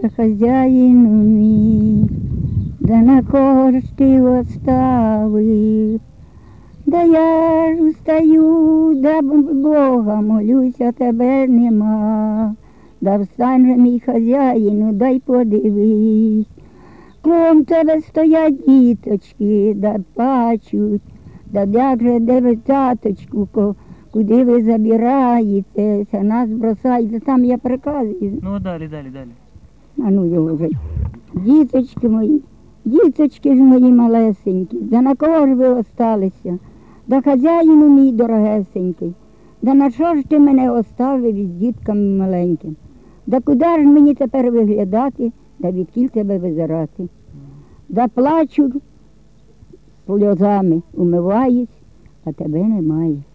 хазяїну мій, да на кого ж ти оставив? Да я ж устаю, да Бога молюся, тебе нема. Да встань же, мій хазяїну, дай подивись. Кром тебе стоять діточки, да плачуть, да як же, де ви, таточку, куди ви забираєтеся, нас бросаєте, там я приказую. Ну, далі. А ну його вже. Діточки ж мої малесенькі, да на кого ж ви осталися? Да хазяїну мій дорогесенький, да на що ж ти мене оставив із дітками маленьким? Да куди ж мені тепер виглядати, да відкіль тебе визирати? Да плачу сльозами, умиваюсь, а тебе немає.